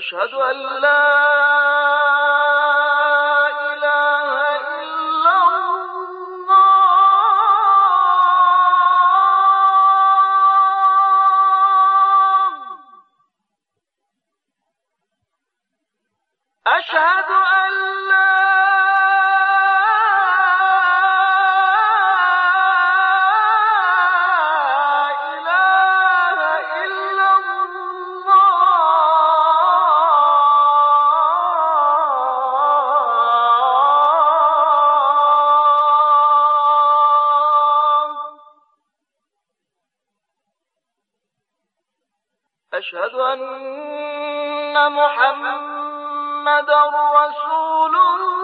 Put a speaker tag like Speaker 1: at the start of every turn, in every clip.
Speaker 1: أشهد أن لا إله إلا الله. أشهد أن لا أشهد أن محمدًا رسول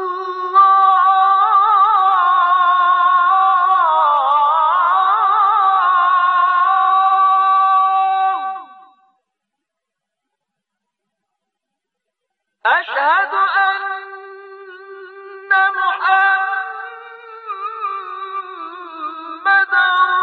Speaker 1: الله. أشهد أن محمدًا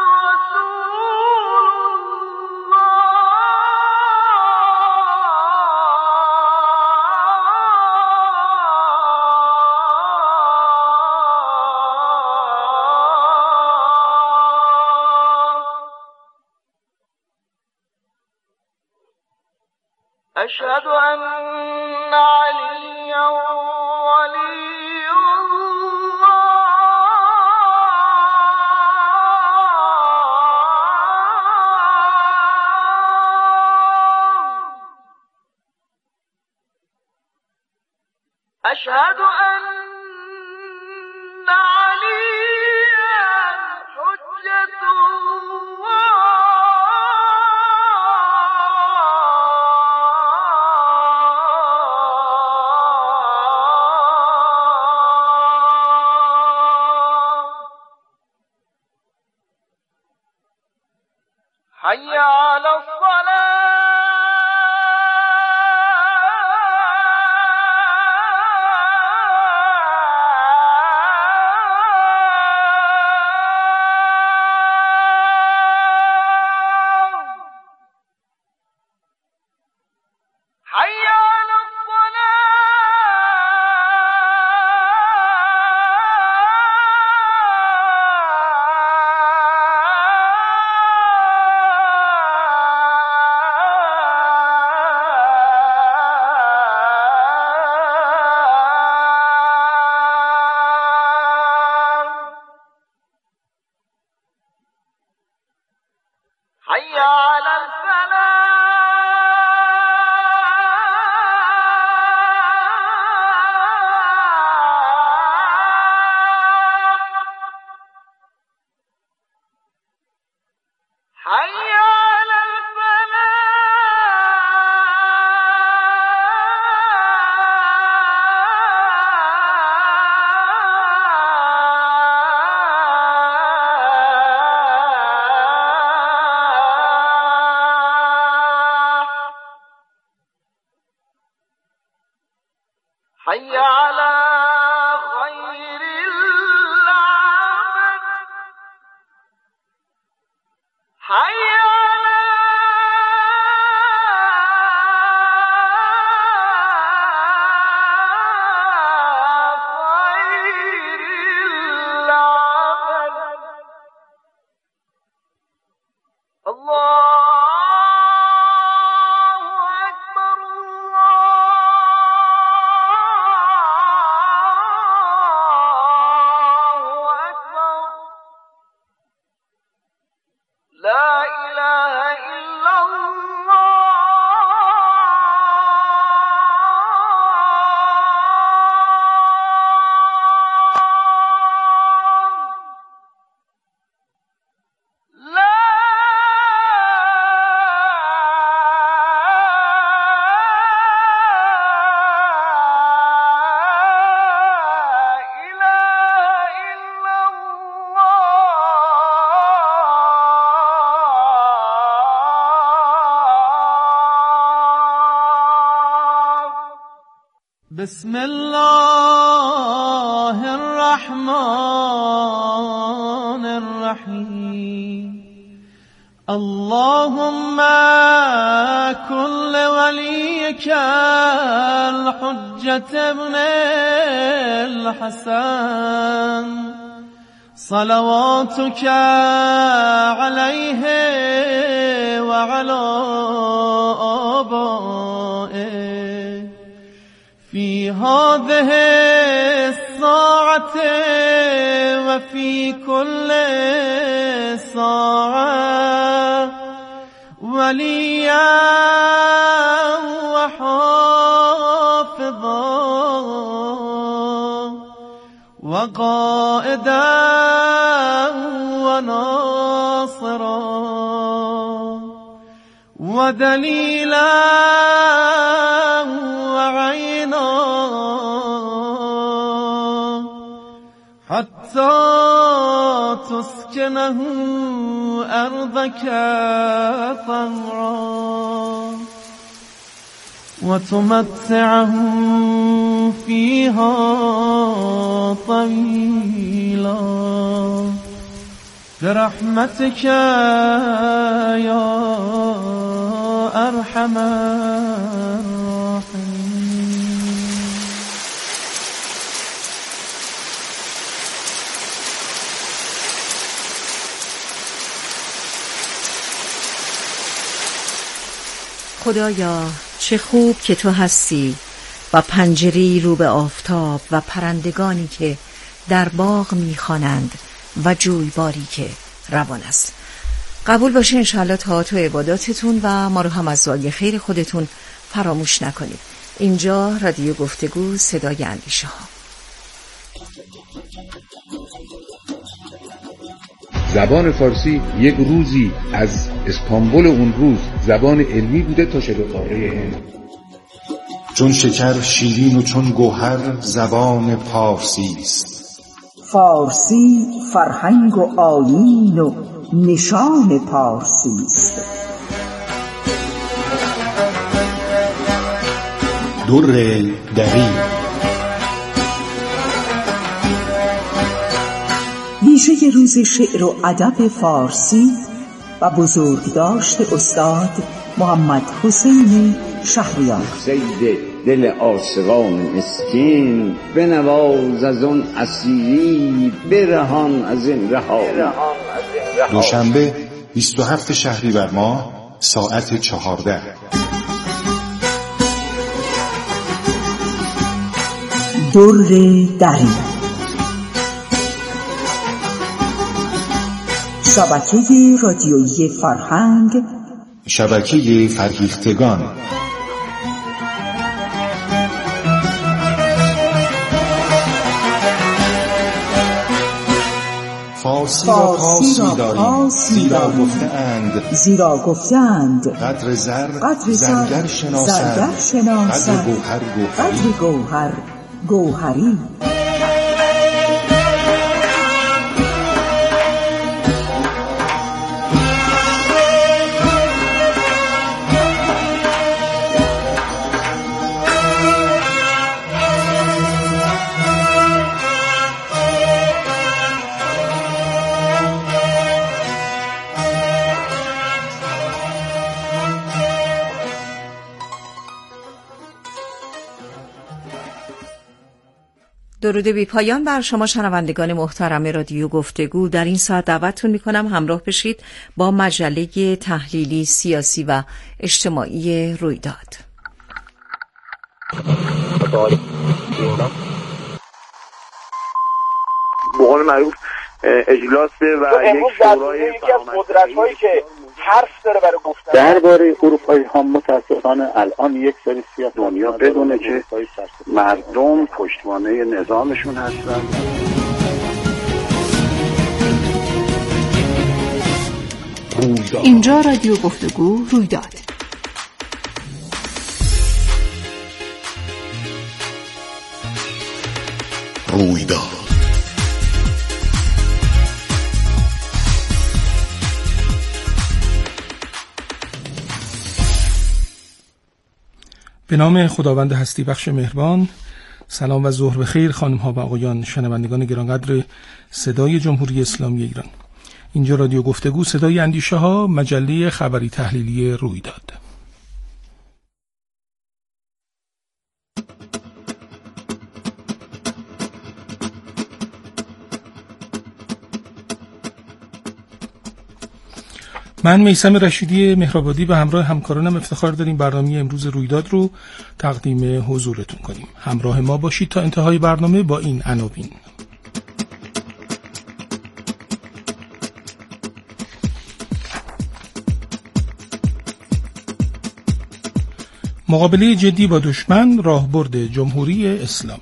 Speaker 1: أشهد أن عليا ولي الله. أشهد أن عليا حجة الله. حي على الصلاة. حي على حي على الفلاح. حي على حي على خير العمل. حي على خير العمل. الله أكبر. لا إله إلا الله. لا
Speaker 2: بسم الله الرحمن الرحيم. اللهم كن لوليك الحجة ابن الحسن صلواتك عليه وعلى آبائه في هذه الساعة وفي كل ساعة وليا وحافظا وقائدا وناصرا ودليلا وعينا حتى تسكنه أرضك طوعا وتمتعه فيها طويلا برحمتك يا أرحم الراحمين.
Speaker 3: خدایا چه خوب که تو هستی و پنجره‌ای رو به آفتاب و پرندگانی که در باغ میخوانند و جویباری که روان است. قبول باشه انشاءالله طاعات و عباداتتون و ما رو هم از دعای خیر خودتون فراموش نکنید. اینجا رادیو گفتگو صدای اندیشه ها.
Speaker 4: زبان فارسی یک روزی از اسطنبول اون روز زبان علمی بوده تا شبه قاره هند.
Speaker 5: چون شکر شیرین و چون گوهر زبان پارسی است.
Speaker 6: فارسی فرهنگ و آیین و نشان پارسی است.
Speaker 5: در دری
Speaker 6: ویژه روز شعر و ادب فارسی و بزرگداشت استاد محمد حسین شهریار.
Speaker 7: سید دل عاشقان مسکین بنواز از اون اسیری برهان از این رهایی.
Speaker 5: دوشنبه 27 شهریور ماه ساعت 14.
Speaker 6: در دری شبکه رادیویی فرهنگ،
Speaker 5: شبکه فرهیختگان. فارسی را پاسی داریم
Speaker 6: زیرا گفتند
Speaker 5: قدر زر زرگر شناسد قدر
Speaker 6: گوهر گوهری.
Speaker 3: درود بی پایان بر شما شنوندگان محترم رادیو گفتگو. در این ساعت دعوتتون میکنم همراه بشید با مجله تحلیلی سیاسی و اجتماعی رویداد.
Speaker 8: به قول معروف اجلاسه و یک شورای
Speaker 9: یکی از قدرت‌هایی که حرف داره برای گفتن
Speaker 8: درباره اروپایی ها. متاسفانه الان یک سری سیاستمدارا بدونه که مردم پشتوانه نظامشون هستن.
Speaker 3: اینجا رادیو گفتگو رویداد.
Speaker 10: به نام خداوند هستی بخش مهربان. سلام و ظهر بخیر خانم ها و آقایان شنوندگان گرانقدر صدای جمهوری اسلامی ایران. اینجا رادیو گفتگو، صدای اندیشه ها، مجله خبری تحلیلی رویداد. من میثم رشیدی مهرآبادی به همراه همکارانم افتخار داریم برنامه امروز رویداد رو تقدیم حضورتون کنیم. همراه ما باشید تا انتهای برنامه با این عناوین. مقابله جدی با دشمن، راهبرد جمهوری اسلامی.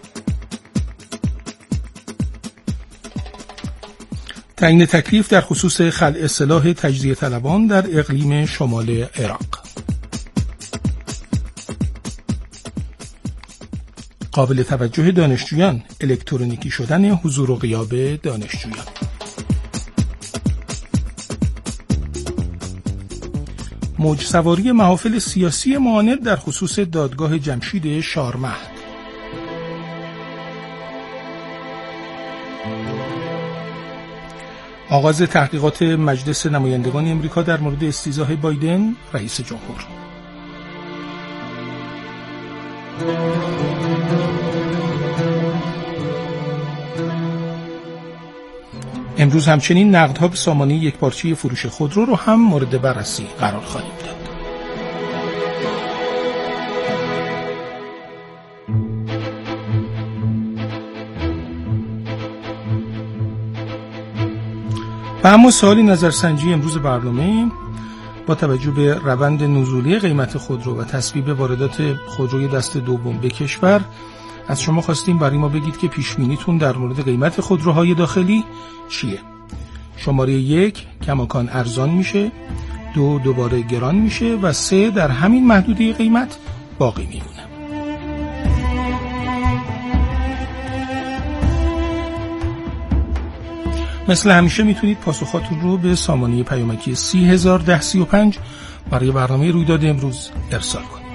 Speaker 10: تعیین تکلیف در خصوص خلع سلاح تجزیه طلبان در اقلیم شمال عراق. قابل توجه دانشجویان، الکترونیکی شدن حضور و غیاب دانشجویان. موج سواری محافل سیاسی معاند در خصوص دادگاه جمشید شارمهد. آغاز تحقیقات مجلس نمایندگان امریکا در مورد استیضاح بایدن رئیس جمهور. امروز همچنین نقدها به سامانه یکپارچه فروش خودرو رو هم مورد بررسی قرار خواهیم داد. و اما سوالی نظرسنجی امروز برنامه با توجه به روند نزولی قیمت خودرو و تصویب واردات خودروی دست دوم به کشور از شما خواستیم برای ما بگید که پیشبینیتون در مورد قیمت خودروهای داخلی چیه؟ شماره 1 کماکان ارزان میشه، 2 دوباره گران میشه و 3 در همین محدوده قیمت باقی میمونه. مثل همیشه میتونید پاسخاتون رو به سامانه پیامکی 301035 برای برنامه رویداد امروز ارسال کنید.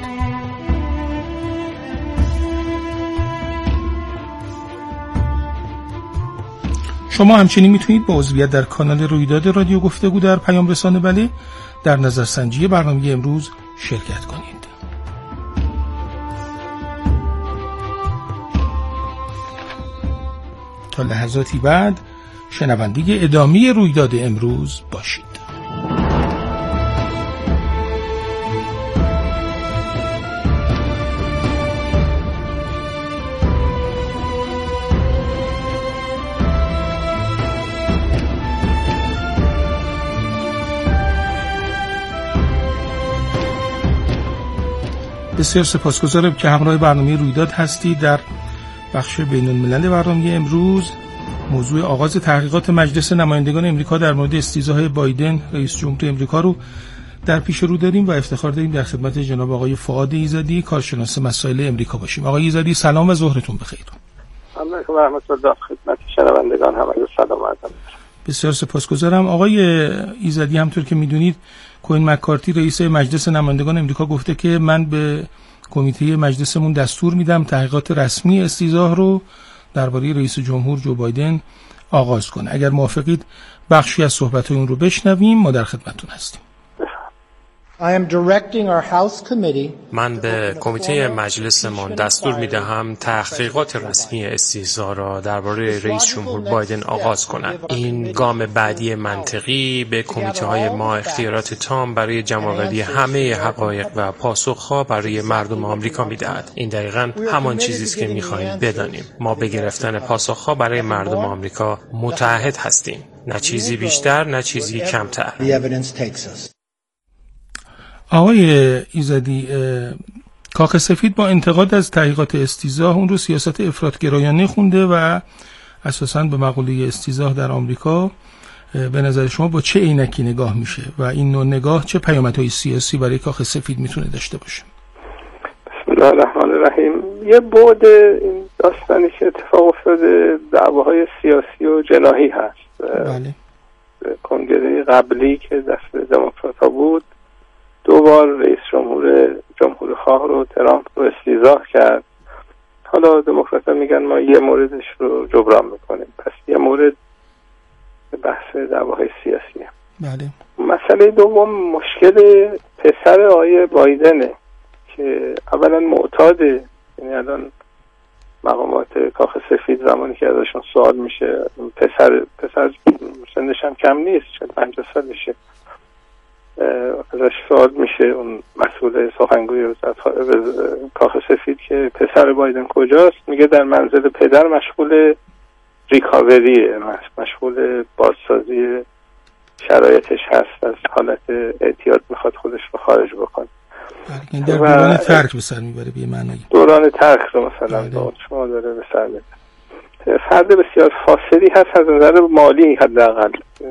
Speaker 10: شما همچنین میتونید با عضویت در کانال رویداد رادیو گفتگو در پیام رسانه بله در نظرسنجی برنامه امروز شرکت کنید. تا لحظاتی بعد شنونده ادامه رویداد امروز باشید. بسیار سپاسگزارم که همراه برنامه رویداد هستید. در بخش بین الملل برنامه امروز موضوع آغاز تحقیقات مجلس نمایندگان امریکا در مورد استیضاح بایدن رئیس جمهور امریکا رو در پیش رو داریم و افتخار داریم در خدمت جناب آقای فؤاد ایزدی کارشناس مسائل امریکا باشیم. آقای ایزدی سلام و ظهرتون بخیر.
Speaker 9: علیکم و رحمت الله. خدمت شنوندگان همه سلام عرض می‌کنم.
Speaker 10: بسیار سپاسگزارم. آقای ایزدی همونطور که میدونید کوین مکارتی رئیس مجلس نمایندگان امریکا گفته که من به کمیته مجلسمون دستور میدم تحقیقات رسمی استیضاح رو درباره رئیس جمهور جو بایدن آغاز کنه. اگر موافقید بخشی از صحبت‌های اون رو بشنویم، ما در خدمتتون هستیم.
Speaker 11: من به کمیته مجلسمان دستور می‌دهم تحقیقات رسمی استیضاح را درباره رئیس جمهور بایدن آغاز کنند. این گام بعدی منطقی به کمیته‌های ما اختیارات تام برای جمع‌آوری همه حقایق و پاسخ‌ها برای مردم آمریکا می‌دهد. این دقیقاً همان چیزی است که می‌خواهیم بدانیم. ما به گرفتن پاسخ‌ها برای مردم آمریکا متعهد هستیم. نه چیزی بیشتر، نه چیزی کمتر.
Speaker 10: آقای ایزدی، کاخ سفید با انتقاد از تحقیقات استیضاح اون رو سیاست افراط‌گرایانه خونده و اساساً به مقوله استیضاح در آمریکا به نظر شما با چه عینکی نگاه میشه و این نوع نگاه چه پیامدهای سیاسی برای کاخ سفید میتونه داشته باشه؟
Speaker 9: بسم الله الرحمن الرحیم. یه بعد این داستانی که اتفاق افتاده دعواهای سیاسی و جناحی هست.
Speaker 10: بله.
Speaker 9: کنگره قبلی که دست دموکرات‌ها بود دو بار رئیس جمهور خواه رو ترامپ رو استیضاح کرد. حالا دموکرات‌ها میگن ما یه موردش رو جبران میکنیم. پس یه مورد بحث دعواهای سیاسیه.
Speaker 10: بله.
Speaker 9: مسئله دوم مشکل پسر آقای بایدنه که اولا معتاده، یعنی الان مقامات کاخ سفید زمانی که ازشون سوال میشه، پسر سنش هم کم نیست، 50 سالشه، ازش سوال میشه اون مسئول سخنگوی وزارت کاخ سفید که پسر بایدن کجاست، میگه در منزل پدر مشغول ریکاوریه، مشغول بازسازی شرایطش هست، از حالت اعتیاد میخواد خودش رو خارج بکنه.
Speaker 10: این در دوران ترک به سر میبره به معنی
Speaker 9: دوران ترک رو مثلا با شما داره به سر میبره. فرد بسیار فاصلی هست از نظر مالی حداقل.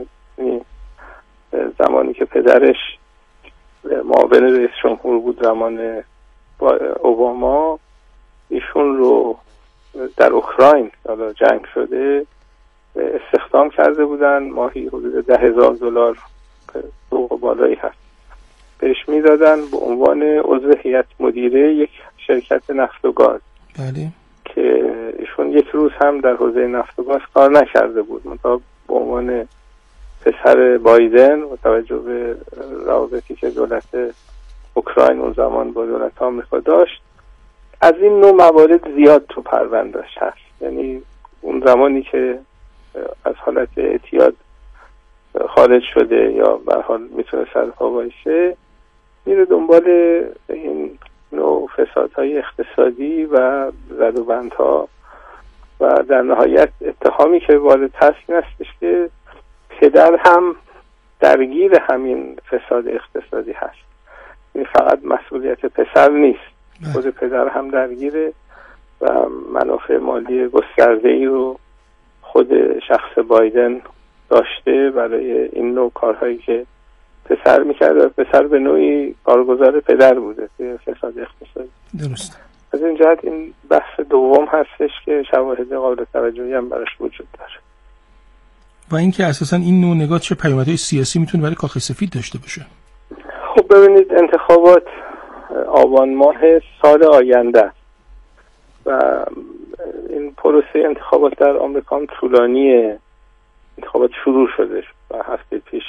Speaker 9: زمانی که پدرش معاون رئیس جمهور بود زمان اوباما، ایشون رو در اوکراین حالا جنگ شده استخدام کرده بودن، ماهی حدود $10,000 حقوق بالایی هست بهش میدادن به عنوان عضو هیئت مدیره یک شرکت نفت و گاز.
Speaker 10: بله.
Speaker 9: که ایشون یک روز هم در حوزه نفت و گاز کار نکرده بود، منتها به عنوان پسر بایدن با توجه به روابطی که دولت اوکراین اون زمان با دولت آمریکا داشت، از این نوع موارد زیاد تو پروندهش هست. یعنی اون زمانی که از حالت اعتیاد خارج شده یا به هر حال میتونه سرپا باشه، میره دنبال این نوع فسادهای اقتصادی و زد و بندها و در نهایت اتهامی که وارد هست این هستش که پدر هم درگیر همین فساد اقتصادی هست. این فقط مسئولیت پسر نیست، خود پدر هم درگیره و منافع مالی گسترده‌ای رو خود شخص بایدن داشته برای این نوع کارهایی که پسر میکرده. پسر به نوعی کارگزار پدر بوده توی فساد اقتصادی.
Speaker 10: درست.
Speaker 9: از این جهت این بحث دوم هستش که شواهد قابل توجهی هم براش وجود داره.
Speaker 10: و اینکه اساساً این نوع نگاه چه پیامدهای سیاسی میتونه برای کاخ سفید داشته باشه؟
Speaker 9: خب ببینید، انتخابات آبان ماه سال آینده و این پروسه انتخابات در آمریکا هم طولانیه. انتخابات شروع شده و هفته پیش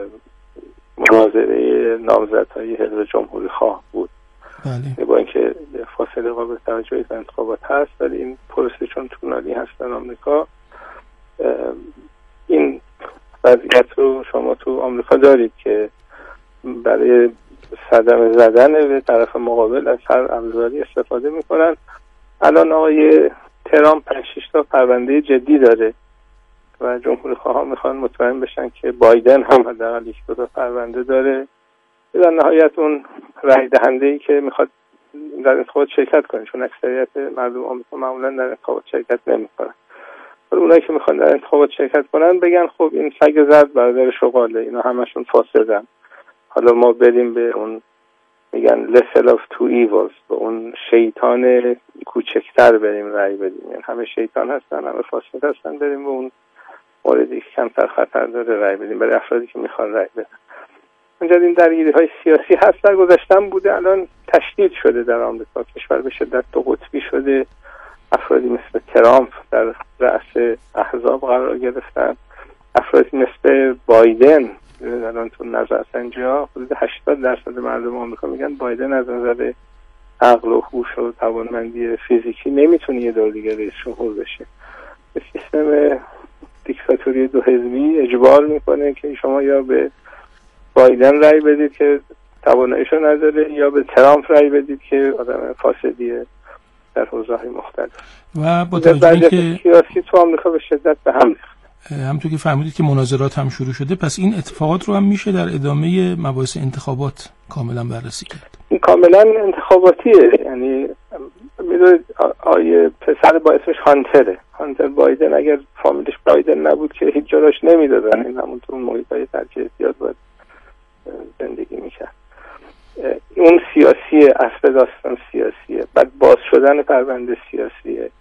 Speaker 9: مناظره نامزدهای حزب جمهوری خواه بود.
Speaker 10: بله.
Speaker 9: با اینکه فاصله قابل توجهی در انتخابات هست، ولی این پروسه چون طولانی هست در آمریکا، این وضعیت رو شما تو آمریکا دارید که برای صدمه زدن به طرف مقابل از هر ابزاری استفاده میکنن. الان آقای ترامپ 5-6 تا پرونده جدی داره و جمهوری خواهان میخوان مطمئن بشن که بایدن هم حداقل 1-2 تا پرونده داره. در نهایت اون رای دهنده‌ای که میخواد در انتخابات شرکت کنه، چون اکثریت مردم آمریکا معمولا در انتخابات شرکت نمیکنن، ولی اونایی که میخوان در انتخابات شرکت کنن بگن خب این سگ زرد برادر شغاله، اینا همشون فاسدن، حالا ما بریم به اون میگن lesser of two evils، به اون شیطان کوچکتر بریم رای بدیم. یعنی همه شیطان هستن، همه فاسد هستن، بریم به اون موردی که کمتر خطر داره رای بدیم برای افرادی که میخوان رای بدن. اونجا این درگیری‌های سیاسی هست، در گذشتن بوده، الان تشدید شده در آمریکا. کشور به شدت دو قطبی شده، افرادی مثل ترامپ در رأس احزاب قرار گرفتن، افرادی مثل بایدن الان تو نظرسنجی‌ها حدود 80% مردم آمریکا میگن بایدن از نظر عقل و هوش و توانمندی فیزیکی نمیتونه یه دور دیگه رئیس جمهور بشه. به سیستم دیکتاتوری دو حزبی اجبار میکنه که شما یا به بایدن رای بدید که تواناییشو نداره یا به ترامپ رای بدید که آدم فاسدیه در حوزه‌های مختلف.
Speaker 10: و با توجه که
Speaker 9: سیاسی تو آمریکا به شدت به هم ریخت.
Speaker 10: همونطور که فهمیدید که مناظرات هم شروع شده، پس این اتفاقات رو هم میشه در ادامه مباحث انتخابات کاملا بررسی کرد.
Speaker 9: این کاملا انتخاباتیه. یعنی میدونید آیه پسر با اسمش هانتر بایدن، اگر فامیلش بایدن نبود که هیچ جاش نمیدادن، این همونطور محیطای ترک اعتیاد باید زندگی میکرد. اون سیاسیه، اصل داستان سیاسیه، بعد باز شدن پرونده سیاسیه.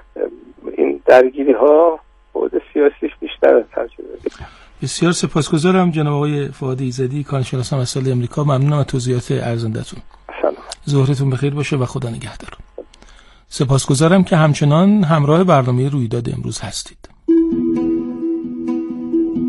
Speaker 9: این درگیری ها بود سیاسیش بیشتر از تجربه.
Speaker 10: بسیار سپاسگزارم جناب آقای فؤاد ایزدی، کارشناس مسائل امریکا. ممنونم از توضیحات ارزنده‌تون. ظهرتون بخیر باشه و خدا نگهدار. سپاسگزارم که همچنان همراه برنامه رویداد امروز هستید.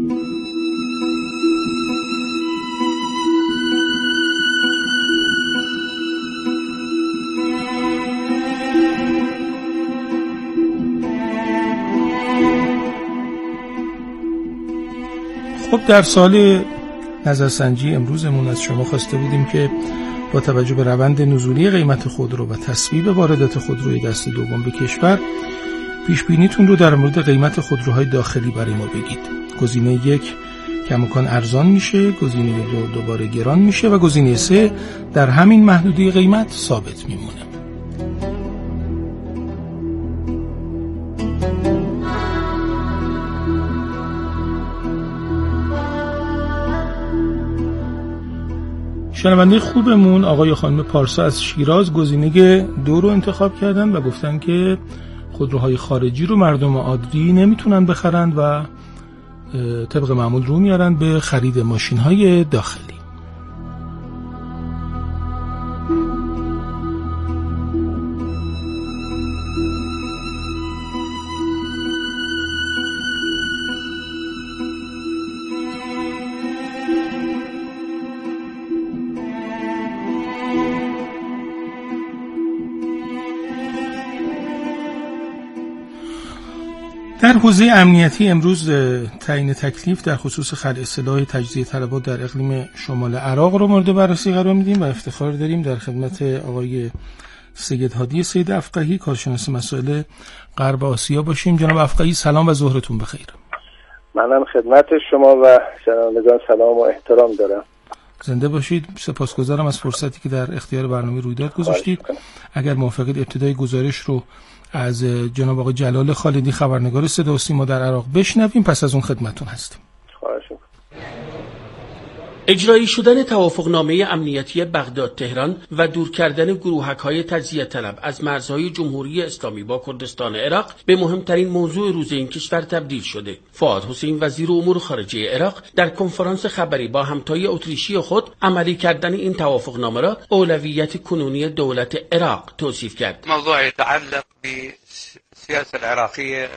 Speaker 10: خب در سال نظرسنجی امروزمون از شما خواسته بودیم که با توجه به روند نزولی قیمت خودرو و تصویب واردات خودروی دست دوم به کشور پیش بینیتون رو در مورد قیمت خودروهای داخلی برای ما بگید. گزینه 1 کماکان ارزان میشه، گزینه 2 دوباره گران میشه و گزینه 3 در همین محدوده قیمت ثابت میمونه. شنونده خوبمون آقای خانم پارسا از شیراز گزینه 2 رو انتخاب کردن و گفتن که خودروهای خارجی رو مردم عادی نمیتونن بخرند و طبق معمول رو میارن به خرید ماشین‌های داخلی. در حوزه امنیتی امروز تعیین تکلیف در خصوص خلع سلاح تجزیه طلبات در اقلیم شمال عراق رو مورد بررسی قرار میدیم و افتخار داریم در خدمت آقای سید هادی سید افقهی کارشناس مسائل غرب آسیا باشیم. جناب افقهی سلام و ظهرتون بخیر.
Speaker 9: منم خدمت شما و شنوندگان سلام و احترام دارم.
Speaker 10: زنده باشید. سپاسگزارم از فرصتی که در اختیار برنامه رویداد گذاشتید. اگر موافقید ابتدای گزارش رو از جناب آقای جلال خالدی خبرنگار صدا و سیما در عراق بشنویم، پس از اون خدمتتون هستیم.
Speaker 9: خواهش می‌کنم.
Speaker 12: اجرایی شدن توافقنامه امنیتی بغداد تهران و دور کردن گروهک‌های تجزیه طلب از مرزهای جمهوری اسلامی با کردستان عراق به مهمترین موضوع روز این کشور تبدیل شده. فؤاد حسین وزیر امور خارجه عراق در کنفرانس خبری با همتای اتریشی خود عملی کردن این توافقنامه را اولویت کنونی دولت عراق توصیف کرد.
Speaker 13: موضوع يتعلق بالسياسة العراقية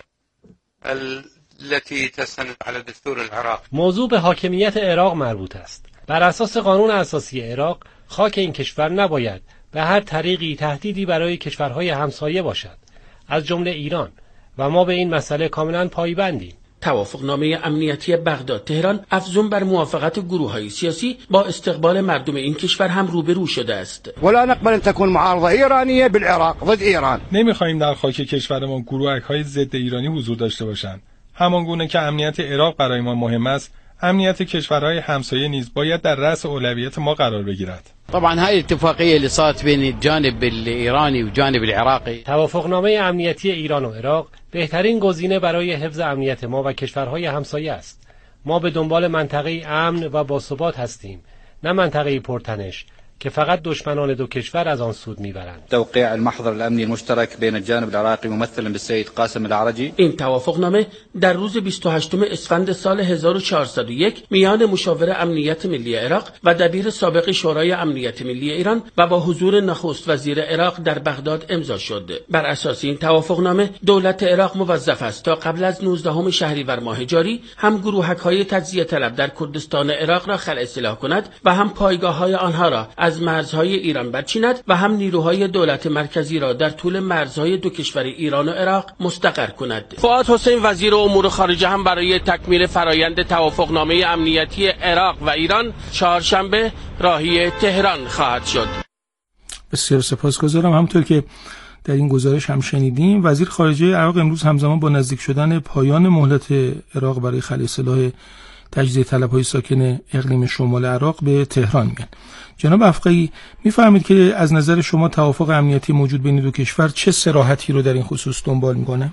Speaker 13: التي تستند على دستور العراق.
Speaker 14: موضوع به حاکمیت عراق مربوط است. بر اساس قانون اساسی عراق، خاک این کشور نباید به هر طریقی تهدیدی برای کشورهای همسایه باشد، از جمله ایران، و ما به این مسئله کاملا پایبندیم.
Speaker 12: توافقنامه امنیتی بغداد تهران افزون بر موافقت گروه‌های سیاسی با استقبال مردم این کشور هم روبرو شده است.
Speaker 15: ولا نقبل ان تكون معارضه ایرانیه بالعراق ضد ایران.
Speaker 16: نمی‌خوایم در خاک کشورمان گروه‌های ضد ایرانی حضور داشته باشند. همان گونه که امنیت عراق برای ما مهم است، امنیت کشورهای همسایه نیز باید در رأس اولویت ما قرار بگیرد.
Speaker 17: طبعا هذه الاتفاقيه اللي صارت بين الجانب الايراني والجانب العراقي.
Speaker 14: توافقنامه امنیتی ایران و عراق بهترین گزینه برای حفظ امنیت ما و کشورهای همسایه است. ما به دنبال منطقه امن و باثبات هستیم، نه منطقه پرتنش که فقط دشمنان دو کشور از آن سود میبرند.
Speaker 18: توقيع المحضر الامني المشترك بين الجانب العراقي ممثلا بالسيد قاسم العرجي.
Speaker 12: این توافقنامه در روز 28 اسفند سال 1401 میان مشاور امنیت ملی عراق و دبیر سابق شورای امنیت ملی ایران و با حضور نخست وزیر عراق در بغداد امضا شد. بر اساس این توافقنامه دولت عراق موظف است تا قبل از 19 شهریور ماه جاری هم گروهک‌های تجزیه طلب در کردستان عراق را خلع سلاح کند و هم پایگاه‌های آنها را از مرزهای ایران برچیند و هم نیروهای دولت مرکزی را در طول مرزهای دو کشور ایران و عراق مستقر کند. فؤاد حسین وزیر امور خارجه هم برای تکمیل فرایند توافقنامه امنیتی عراق و ایران چهارشنبه راهی تهران خواهد شد.
Speaker 10: بسیار سپاسگزارم. همونطور که در این گزارش هم شنیدیم، وزیر خارجه عراق امروز همزمان با نزدیک شدن پایان مهلت عراق برای خلع سلاح تجزیه طلب‌های ساکن اقلیم شمال عراق به تهران میان. جناب افقهی، می‌فرمایید که از نظر شما توافق امنیتی موجود بین دو کشور چه صراحتی رو در این خصوص دنبال میکنه؟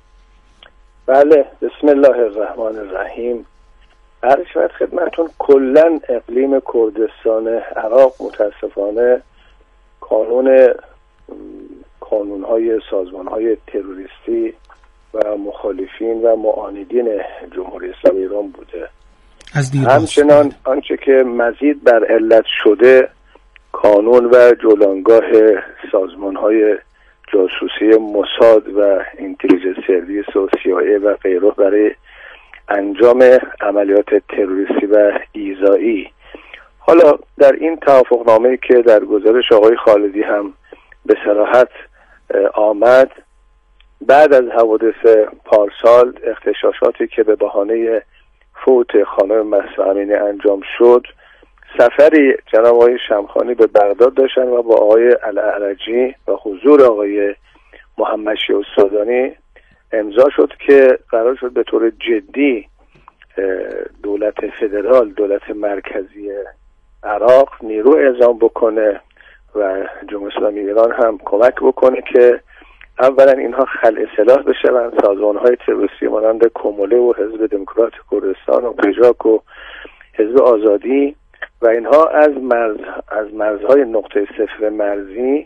Speaker 9: بله، بسم الله الرحمن الرحیم. عرض شود خدمتتون کلاً اقلیم کردستان عراق متاسفانه کانون‌های سازمان‌های تروریستی و مخالفین و معاندین جمهوری اسلامی ایران بوده. همچنان آنچه که مزید بر علت شده کانون و جولانگاه سازمان‌های جاسوسی موساد و اینتلیجنس سرویس و CIA و غیره برای انجام عملیات تروریستی و ایذایی. حالا در این توافقنامه‌ای که در گزارش آقای خالدی هم به صراحت آمد، بعد از حوادث پارسال اغتشاشاتی که به بهانه فوت خانم مهسا امینی انجام شد، سفری جناب آقای شمخانی به بغداد داشتن و با آقای الاعرجی و حضور آقای محمد شیع السودانی امضا شد که قرار شد به طور جدی دولت فدرال، دولت مرکزی عراق نیرو اعزام بکنه و جمهوری اسلامی ایران هم کمک بکنه که اولا اینها خلع سلاح بشن، سازمان‌های تروریستی مانند کموله و حزب دموکرات کردستان و پژاک و حزب آزادی و اینها از مرزهای نقطه صفر مرزی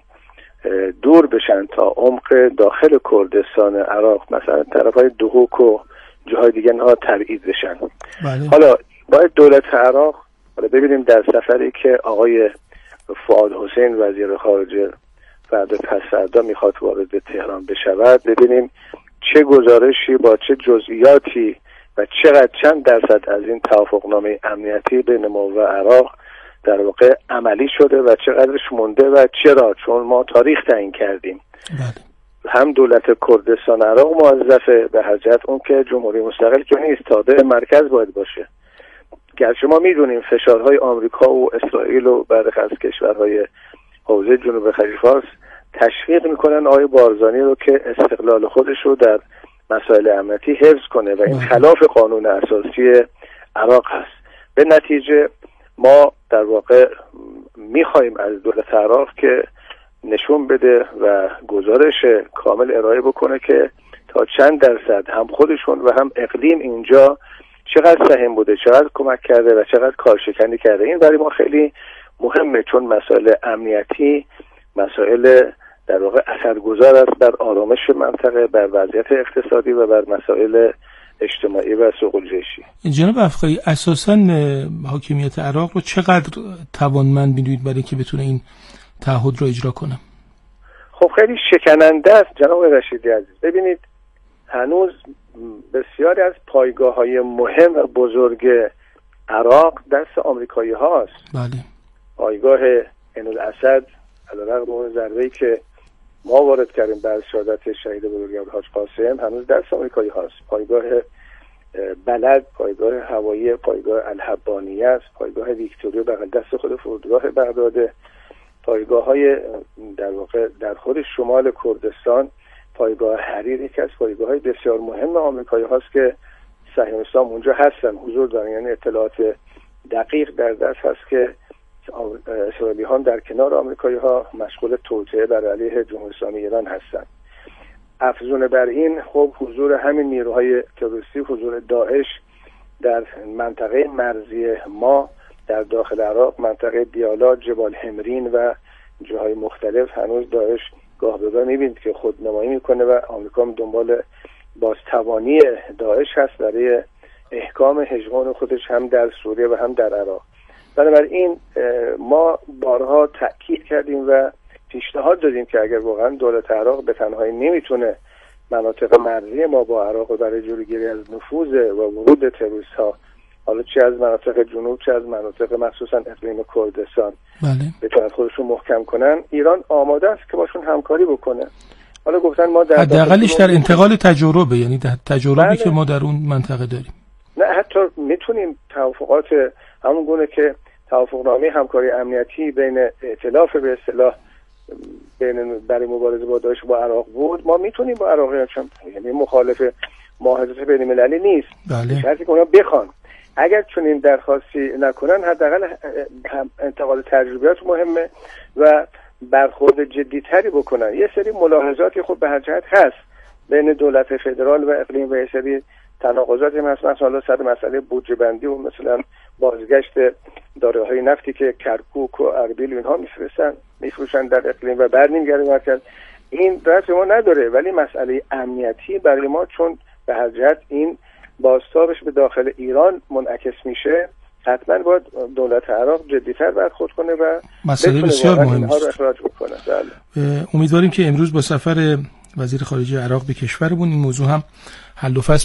Speaker 9: دور بشن تا عمق داخل کردستان عراق، مثلا طرفای دهوک و جاهای دیگه اینها تبعید بشن. حالا باید دولت عراق، حالا ببینیم در سفری که آقای فؤاد حسین وزیر خارجه پس فردا میخواد وارد تهران بشود، ببینیم چه گزارشی با چه جزئیاتی و چند درصد از این توافقنامه امنیتی بین ما و عراق در واقع عملی شده و چقدرش مونده و چرا، چون ما تاریخ تعیین کردیم. هم دولت کردستان عراق موظفه به هر جهت اون که جمهوری مستقل که نیست، تابع مرکز باید باشه. گرچه ما میدونیم فشارهای آمریکا و اسرائیل و برخی از کشورهای حوزه جنوب خلیج فارس تشویق میکنن آقای بارزانی رو که استقلال خودش رو در مسائل امنیتی حفظ کنه و این خلاف قانون اساسی عراق هست. به نتیجه ما در واقع میخوایم از دولت عراق که نشون بده و گزارش کامل ارائه بکنه که تا چند درصد هم خودشون و هم اقلیم اینجا چقدر سهم بوده، چقدر کمک کرده و چقدر کارشکنی کرده. این برای ما خیلی مهمه، چون مسائل امنیتی مسائل در واقع اثرگذار است بر آرامش منطقه، بر وضعیت اقتصادی و بر مسائل اجتماعی و صقل جیشی.
Speaker 10: جناب افقی، اساساً حاکمیت عراق رو چقدر توانمند می‌دونید برای که بتونه این تعهد رو اجرا کنه؟
Speaker 9: خب خیلی شکننده است جناب رشیدی عزیز. ببینید هنوز بسیاری از پایگاه‌های مهم و بزرگ عراق دست آمریکایی هاست.
Speaker 10: بله.
Speaker 9: پایگاه عین الاسد علیرغم اون ضربه‌ای که ما وارد کردیم بعد شهادت شهید بزرگوار حاج قاسم هنوز دست آمریکایی هاست. پایگاه بلد، پایگاه هوایی، پایگاه الحبانیه است، پایگاه ویکتوریا بغل دست خود فرودگاه بغداد، پایگاه‌های در واقع در خود شمال کردستان، پایگاه حریر یکی از پایگاه‌های بسیار مهم آمریکایی هاست که صهیونیست‌ها اونجا هستن، حضور دارن، یعنی اطلاعات دقیق در دست هست که اسرائیلی‌ها در کنار آمریکایی‌ها مشغول توطئه بر علیه جمهوری اسلامی ایران هستند. افزون بر این خب حضور همین نیروهای تروریستی، حضور داعش در منطقه مرزی ما در داخل عراق، منطقه دیالا، جبال همرین و جاهای مختلف، هنوز داعش گاه به گاه می‌بینید که خودنمایی میکنه و آمریکا دنبال بازتوانی داعش هست برای احکام هژمون خودش هم در سوریه و هم در عراق. بنابراین ما بارها تأکید کردیم و پیشنهاد دادیم که اگر واقعا دولت عراق به تنهایی نمیتونه مناطق مرزی ما با عراق برای جلوگیری از نفوذ و ورود تروریست ها، حالا چه از مناطق جنوب چه از مناطق مخصوصا اقلیم کردستان بتونن خودشون محکم کنن، ایران آماده است که باشون همکاری بکنه. حالا گفتن ما در
Speaker 10: حداقلش در انتقال تجربه، یعنی در تجربی که ما در اون منطقه داریم،
Speaker 9: نه حتی میتونیم توافقات همون گونه که توافقنامه همکاری امنیتی بین ائتلاف به اصطلاح بین برای مبارزه با داعش با عراق بود، ما میتونیم با عراقیان، یعنی مخالف معاهدات بین المللی نیست، شرطی که اونا بخوان. اگر چنین درخواستی نکنن حداقل انتقال تجربیات مهمه و برخورد جدی‌تری بکنن. یه سری ملاحظاتی خود به هر جهت هست بین دولت فدرال و اقلیم و یه سری تناقضاتی مثلا سر مسئله بودجه بندی و مثلا بازگشت دارایی‌های نفتی که کرکوک و اربیل اینها میفروشن در اقلیم و برنمیگردن مرکز، این رفت ما نداره. ولی مسئله امنیتی برای ما چون به هر جهت این بازتابش به داخل ایران منعکس میشه، حتما باید دولت عراق جدی‌تر برخورد کنه و
Speaker 10: مسئله بسیار مهمی است.
Speaker 9: اخراج بکنه.
Speaker 10: امیدواریم که امروز با سفر وزیر خارجه عراق به کشورمون این موضوع هم حل و فصل